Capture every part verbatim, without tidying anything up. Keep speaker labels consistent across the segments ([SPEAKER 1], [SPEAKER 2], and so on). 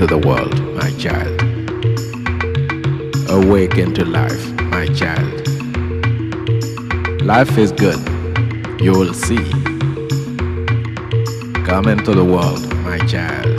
[SPEAKER 1] the world, my child. Awaken to life, my child. Life is good, you will see. Come into the world, my child.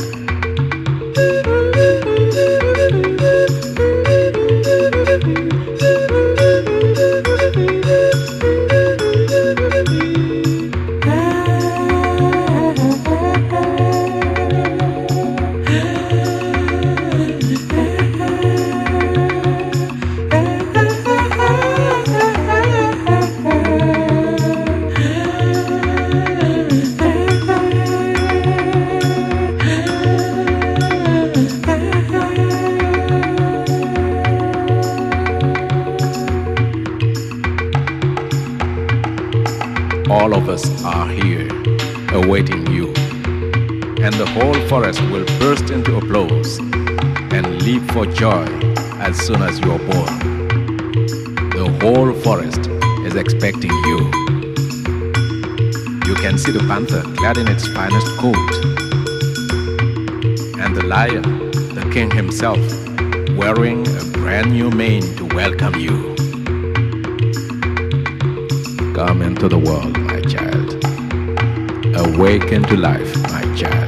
[SPEAKER 1] All of us are here, awaiting you, and the whole forest will burst into applause and leap for joy as soon as you are born. The whole forest is expecting you. You can see the panther clad in its finest coat, and the lion, the king himself, wearing a brand new mane to welcome you. Come into the world, my child. Awaken to life, my child.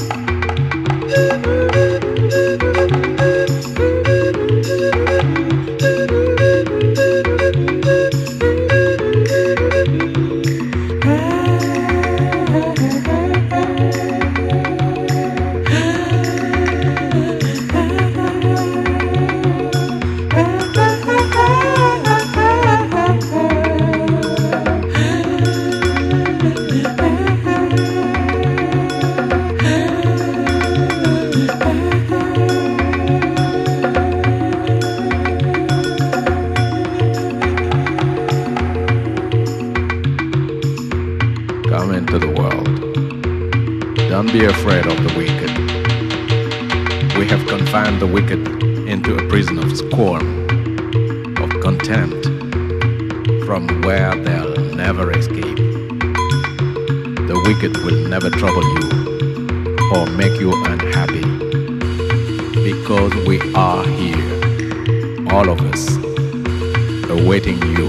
[SPEAKER 1] Come into the world. Don't be afraid of the wicked. We have confined the wicked into a prison of scorn, of contempt, from where they'll never escape. The wicked will never trouble you or make you unhappy, because we are here, all of us, awaiting you.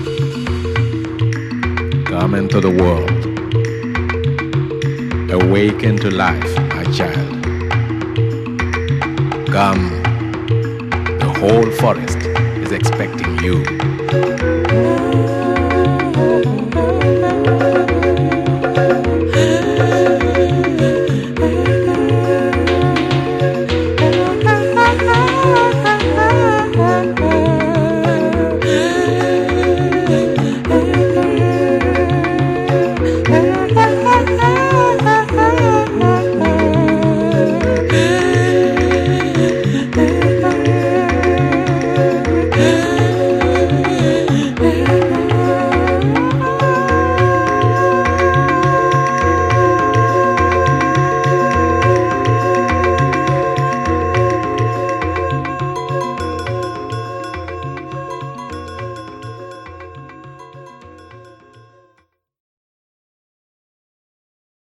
[SPEAKER 1] Come into the world. Awaken to life, my child. Come, the whole forest is expecting you.